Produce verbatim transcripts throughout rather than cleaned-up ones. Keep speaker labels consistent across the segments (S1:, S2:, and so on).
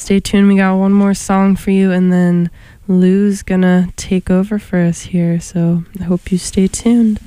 S1: stay tuned. We got one more song for you, and then Lou's gonna take over for us here. So I hope you stay tuned.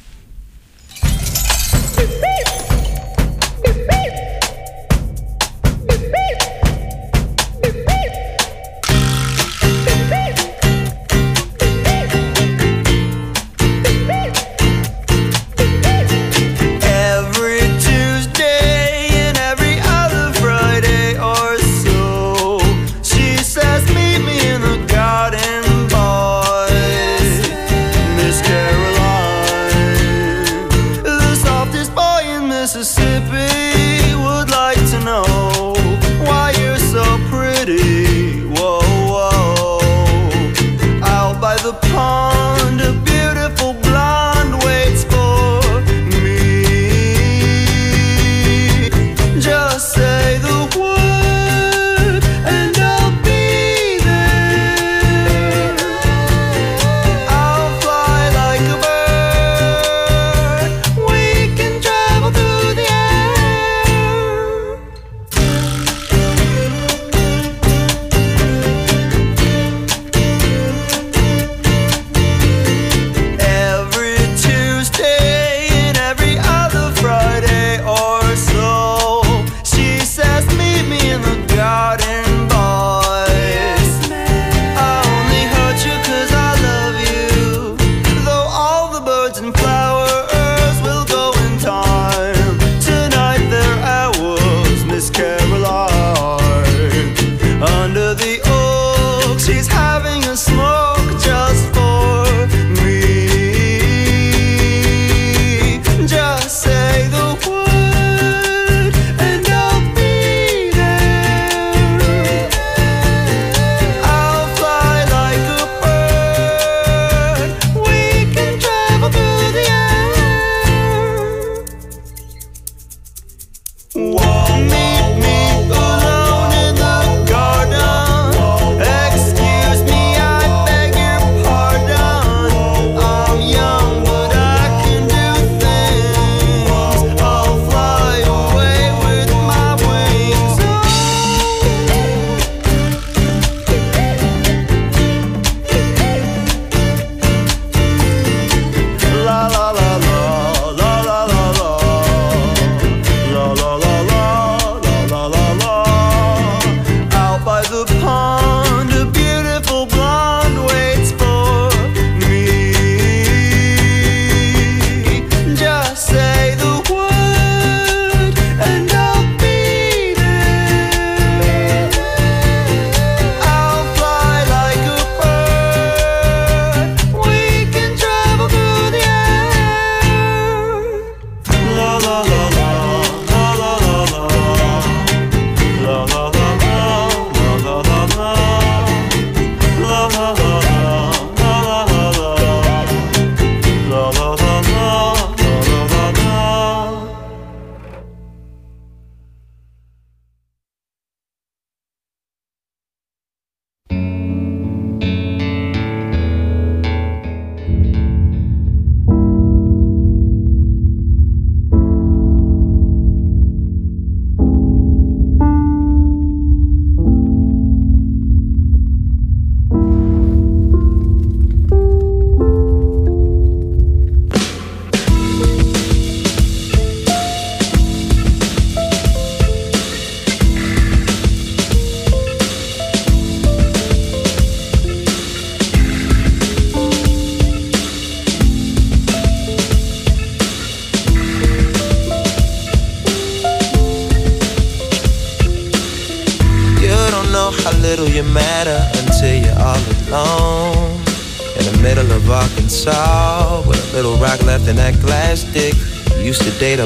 S2: little you matter until you're all alone in the middle of Arkansas with a little rock left in that glass dick. You used to date a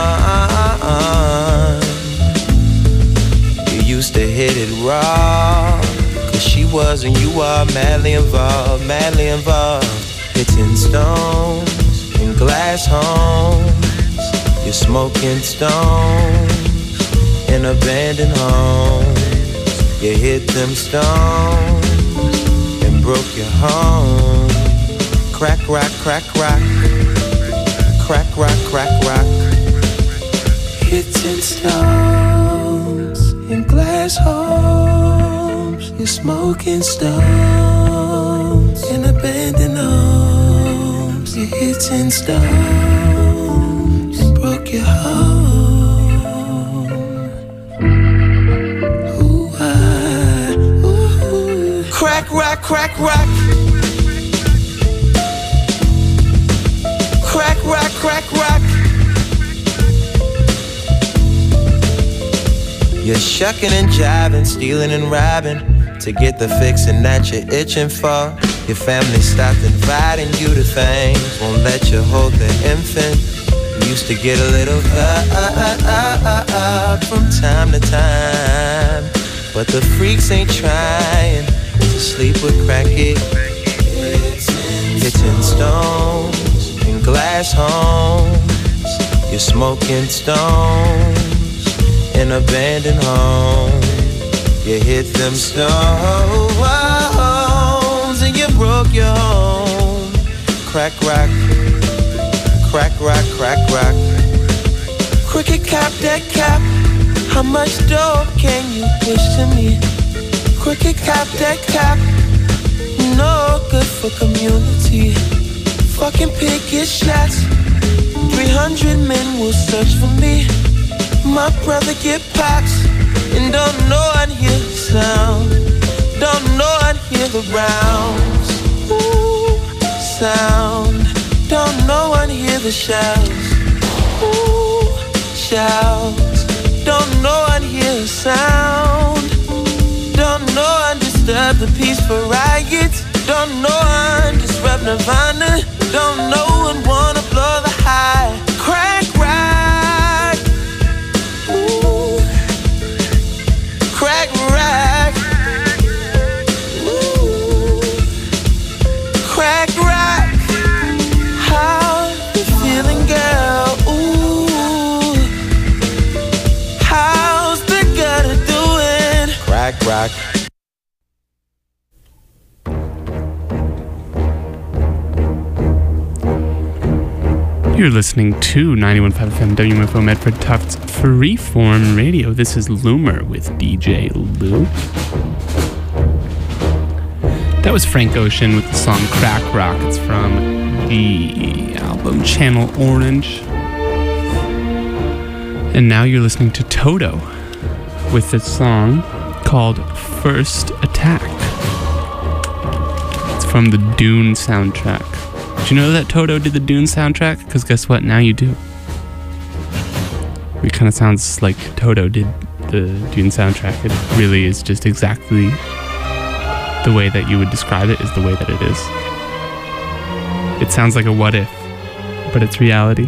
S2: blonde. You used to hit it raw, cause she was and you are madly involved, madly involved. Hitting stones in glass homes. You're smoking stones in abandoned homes. You hit them stones and broke your home. Crack, rock, crack, rock. Crack, rock, crack, rock. Hitting stones in glass homes. We're smoking stones in abandoned homes. You're hitting stones and broke your home. Ooh, I, ooh. Crack, rock, crack, rock. Crack, rock, crack, rock. You're shucking and jiving, stealing and robbing to get the fixing that you're itching for. Your family stopped inviting you to things, won't let you hold the infant. You used to get a little uh, uh, uh, uh, uh, uh, from time to time, but the freaks ain't trying to sleep with crackhead. Hitting stones in glass homes. You're smoking stones in abandoned home. You hit them stones and you broke your home. Crack rock, crack rock, crack rock. Cricket cap, that cap. How much dope can you push to me? Cricket cap, that cap. No good for community. Fucking pick your shots. Three hundred men will search for me. My brother get pops and don't know I'd hear the sound. Don't know I'd hear the rounds. Ooh, sound. Don't know I'd hear the shouts. Ooh, shouts. Don't know I'd hear the sound. Don't know I'd disturb the peaceful riots. Don't know I'd disrupt Nirvana. Don't know I'd wanna blow the high. Crack rock. Ooh. Crack rock. Ooh. Crack rock. How you feeling, girl? Ooh. How's the gutter doing? Crack rock.
S3: You're listening to ninety-one point five F M W M F O Medford Tufts Freeform Radio. This is Loomer with D J Lou. That was Frank Ocean with the song Crack Rock. It's from the album Channel Orange. And now you're listening to Toto with a song called First Attack. It's from the Dune soundtrack. Did you know that Toto did the Dune soundtrack? Because guess what? Now you do. It kind of sounds like Toto did the Dune soundtrack. It really is just exactly the way that you would describe it is the way that it is. It sounds like a what if, but it's reality.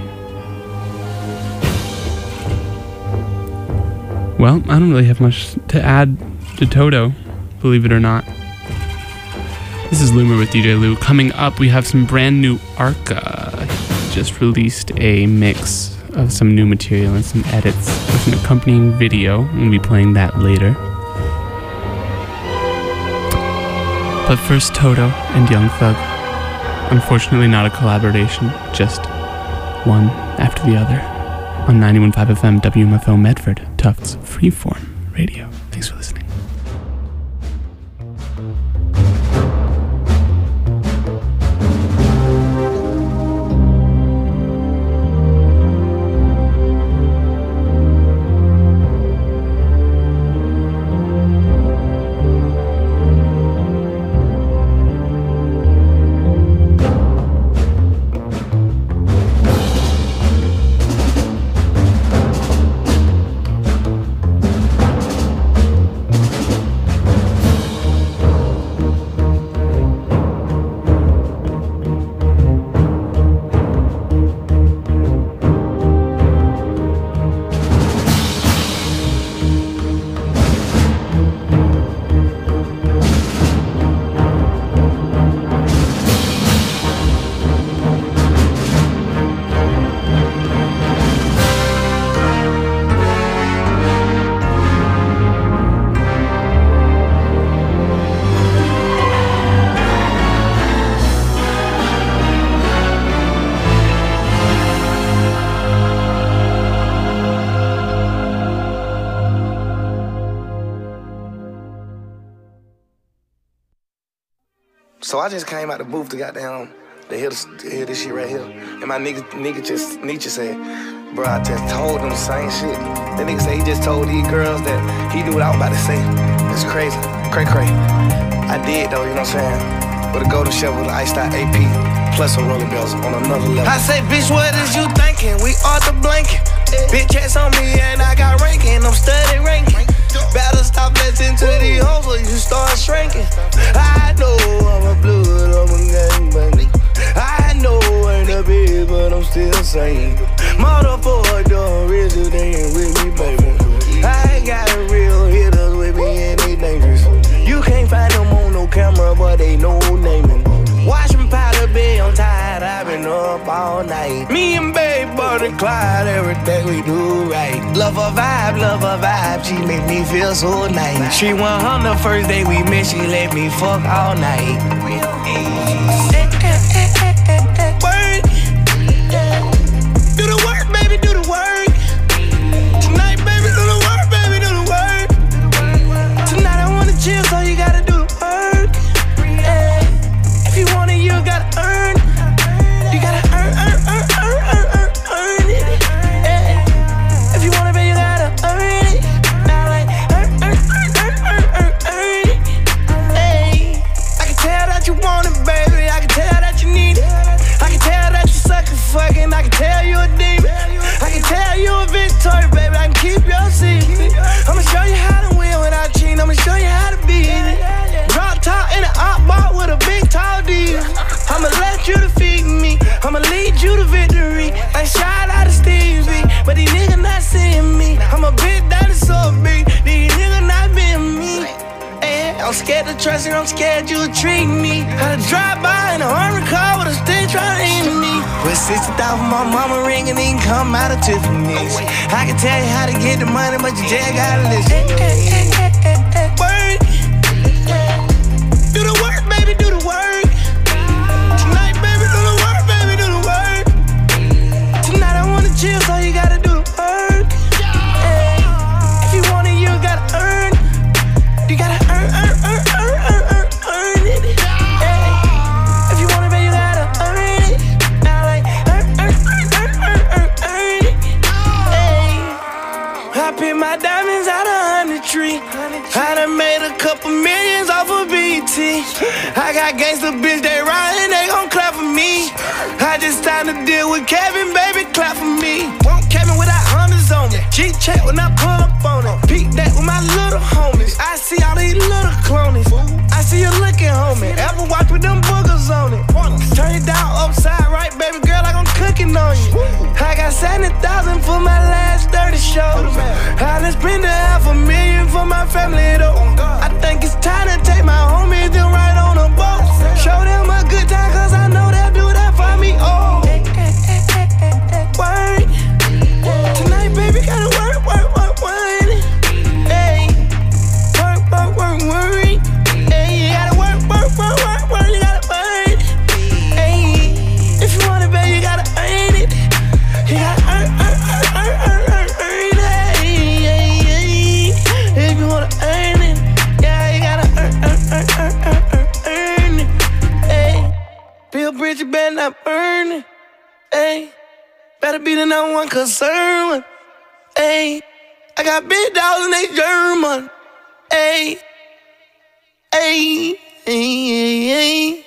S3: Well, I don't really have much to add to Toto, believe it or not. This is Loomer with D J Lou. Coming up, we have some brand new Arca. He just released a mix of some new material and some edits with an accompanying video. I'm going to be playing that later. But first, Toto and Young Thug. Unfortunately, not a collaboration, just one after the other. On ninety-one point five F M W M F O Medford, Tufts Freeform Radio. Thanks for listening.
S4: So I just came out the booth to goddamn to hear, this, to hear this shit right here. And my nigga, nigga just, Nietzsche said, bro, I just told them the same shit. That nigga said he just told these girls that he knew what I was about to say. It's crazy. Cray cray. I did though, you know what I'm saying? With a golden shovel with an iced out A P, plus some rolling bells on another level. I say, bitch, what is you thinking? We off the blanket. Bitch, ass on me and I got ranking. I'm studying ranking. Better stop listening to these hoes or you start shrinking. I know I'm a blood, I'm a gangbang. I know I ain't a big, but I'm still saying. Motherfucker done real, they ain't with me, baby. I ain't got a real hitters with me and they dangerous. You can't find them on no camera, but they know naming. Watch me powder be, I'm tired, I've been up all night. Me and Babe, Bonnie Clyde, everything we do right. Love her vibe, love her vibe, she make me feel so nice. She went on the first day we met, she let me fuck all night. Work. Do the work, baby, do the work. Tonight, baby, do the work, baby, do the work. Tonight I wanna chill, so you gotta do the work. If you want it, you gotta earn. You gotta earn, earn, earn, earn, earn, earn, earn it. If you want it, baby, you gotta earn it. Now like earn, earn, earn, earn, earn, earn it. Hey, I can tell that you want it, baby. I can tell that you need it. I can tell that you suck and fucking. I can tell you a demon. I can tell you a victory, baby. I can keep your secret. I'ma show you how to win without cheating. I'ma show you how to beat it. Drop top in an op bar with a big tall deal. I'ma let you defeat me. I'ma lead you to victory. I shout out to Stevie, but these niggas not seeing me. I'm a big dinosaur, big. These niggas not being me. Hey, I'm scared to trust you. I'm scared you'll treat me. Had to drive by in a armored car with a stick trying to aim at me. With sixty thousand my mama ring and then come out of Tiffany's. I can tell you how to get the money, but you just gotta listen. Work. Do the work, baby, do the work. Tonight, baby, do the work, baby, do the work. Tonight I wanna chill, so you gotta do the work. Hey, if you want it, you gotta earn. You gotta earn, earn, earn, earn, earn, earn, earn it. Hey, if you want it, baby, you gotta earn it. Now like earn, earn, earn, earn, earn, earn, earn it. Hey, I pick my diamonds out of honey tree. I done made a couple millions off of B T. I got gangsta bitch, they riding, they gon' clap for me. I just signed a deal with Kevin, baby, clap for me. Won't Kevin without hundreds on me. G-check when I pull up on it. Peek that with my little homies. I see all these little clonies. I see you looking, homie. Ever watch with them boogers on it? Turn it down upside right, baby girl, like I'm cooking on you. I got seventy thousand for my last thirty shows. I done spent a half a million for my family though. I think it's time to take my homies to ride on a boat. Show them a good time, cause I know they'll do that for me. Oh, work. Tonight, baby, gotta work, work, work, work. Hey, work, work, work, work. Hey, you gotta work, work, work, work, work. You gotta work. Hey, if you want it, baby, you gotta earn it. You gotta earn, earn, earn, earn, earn, earn, earn it. Hey, hey, hey. If you wanna earn it, yeah, you gotta earn, earn, earn, earn, earn, earn, earn it. Hey, Bill Bridges better not burn it. Hey, better be the number one concern. Hey, I got big dogs and they German. Hey, hey, hey, hey.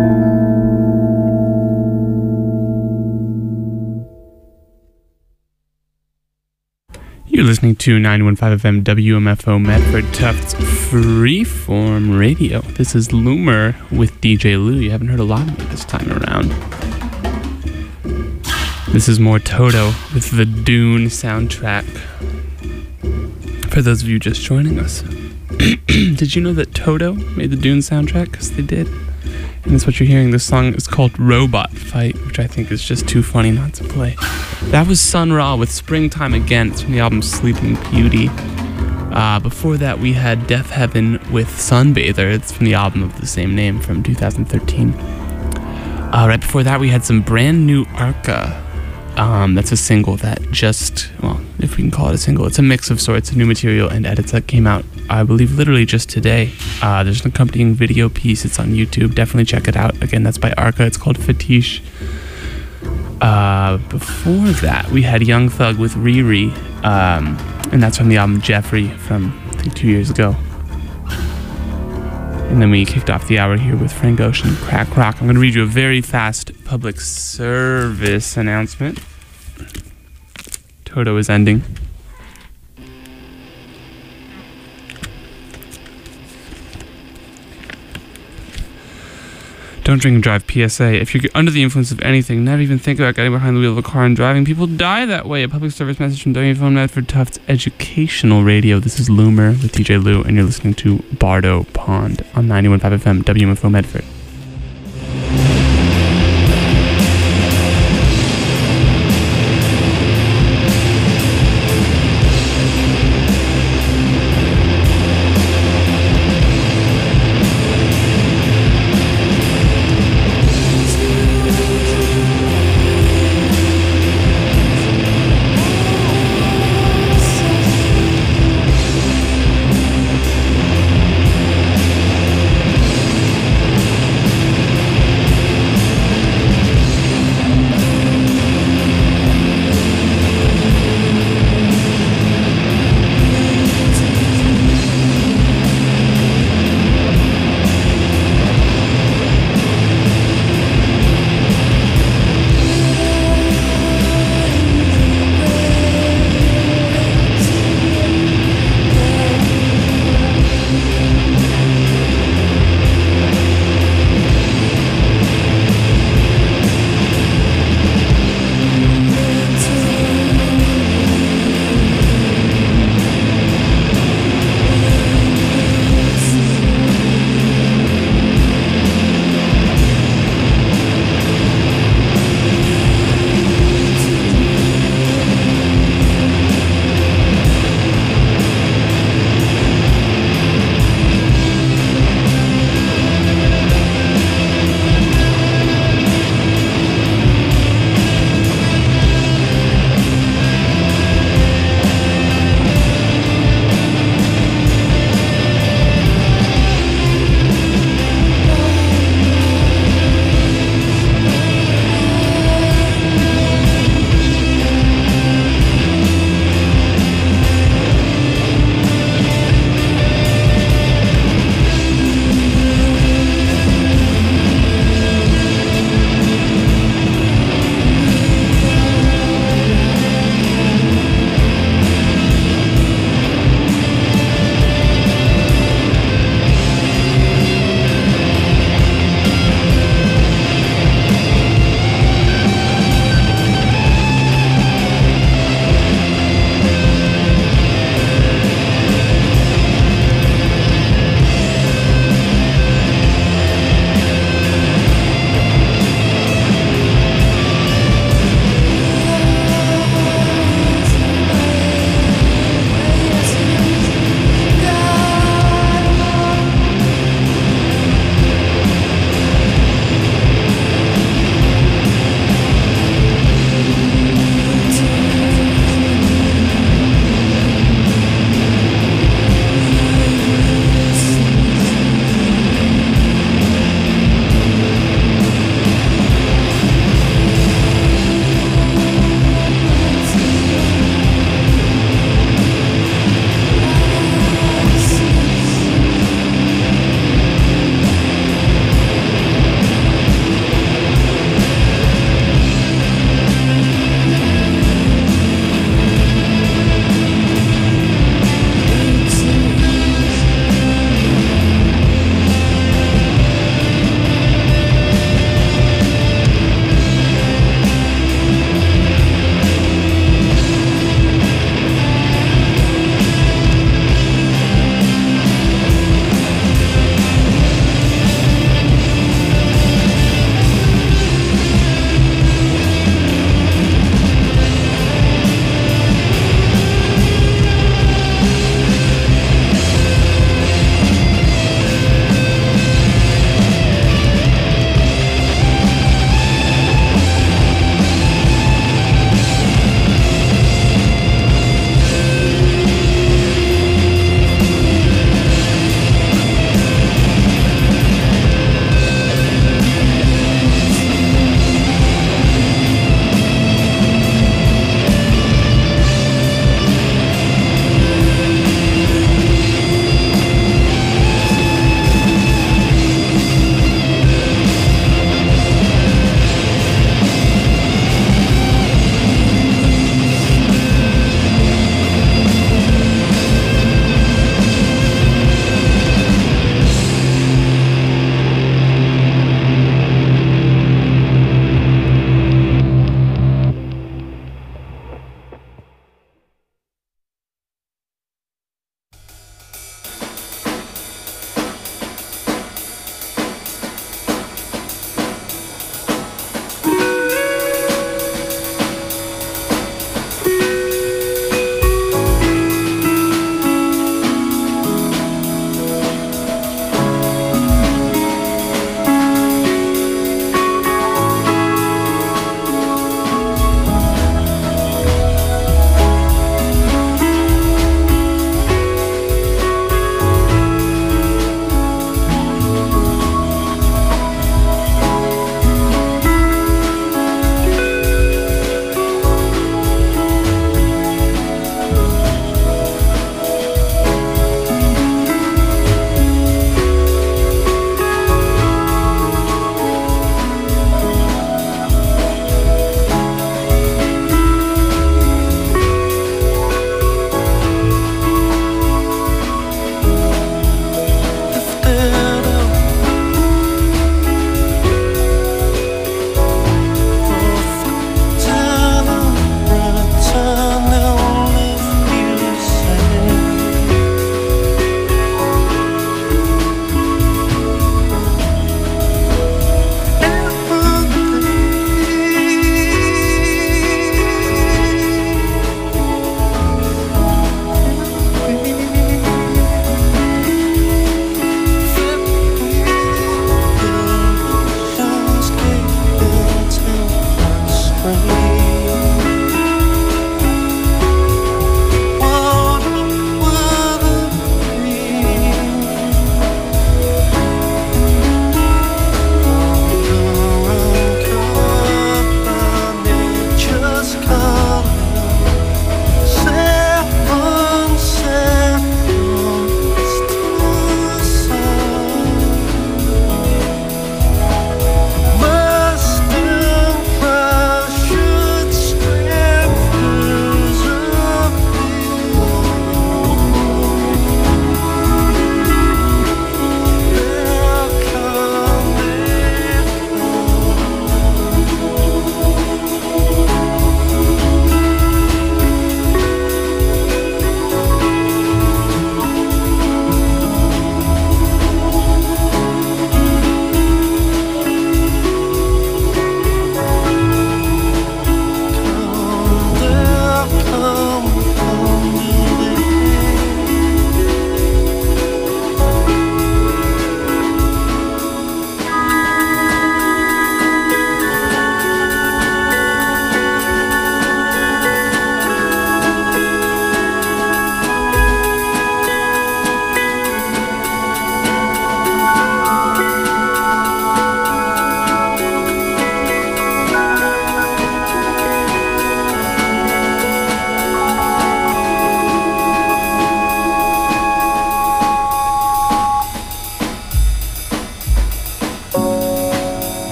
S3: You're listening to ninety-one point five F M W M F O Medford Tufts Freeform Radio. This is Loomer with D J Lou. You haven't heard a lot of me this time around. This is more Toto with the Dune soundtrack. For those of you just joining us, did you know that Toto made the Dune soundtrack? Because they did. And that's what you're hearing. This song is called Robot Fight, which I think is just too funny not to play. That was Sun Ra with Springtime Again. It's from the album Sleeping Beauty. Uh, before that, we had Death Heaven with Sunbather. It's from the album of the same name from two thousand thirteen. Uh, right before that, we had some brand new Arca. Um, that's a single that just, well, if we can call it a single, it's a mix of sorts, new material and edits that came out, I believe, literally just today. Uh, there's an accompanying video piece. It's on YouTube. Definitely check it out. Again, that's by Arca. It's called Fetish. Uh, before that, we had Young Thug with Riri, um, and that's from the album Jeffrey from, I think, two years ago. And then we kicked off the hour here with Frank Ocean, Crack Rock. I'm going to read you a very fast public service announcement. Toto is ending. Don't drink and drive, P S A. If you're under the influence of anything, never even think about getting behind the wheel of a car and driving. People die that way. A public service message from W F M Medford Tufts Educational Radio. This is Loomer with D J Lou, and you're listening to Bardo Pond on ninety-one point five F M, W M F O Medford.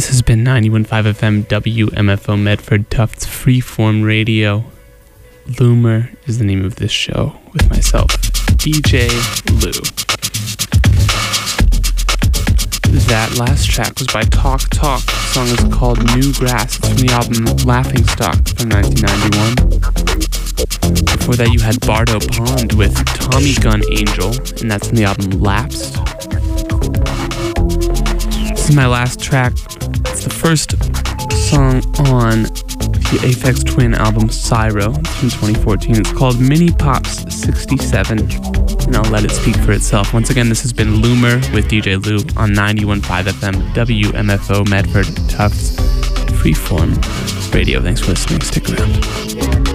S3: This has been ninety-one point five F M W M F O Medford Tufts Freeform Radio. Loomer is the name of this show with myself, D J Lou. That last track was by Talk Talk. The song is called New Grass. It's from the album Laughing Stock from nineteen ninety-one. Before that you had Bardo Pond with Tommy Gun Angel, and that's from the album Lapsed. This is my last track. It's the first song on the Aphex Twin album Syro. It's from twenty fourteen. It's called Mini Pops sixty-seven, and I'll let it speak for itself. Once again, this has been Loomer with D J Lou on ninety-one point five F M W M F O Medford Tufts Freeform Radio. Thanks for listening. Stick around.